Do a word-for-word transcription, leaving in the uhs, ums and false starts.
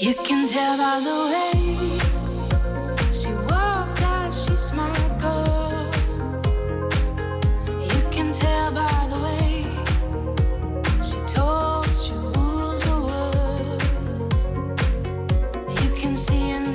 You can tell by the way she walks that she's my girl. You can tell by the way she talks, she rules her words. You can see in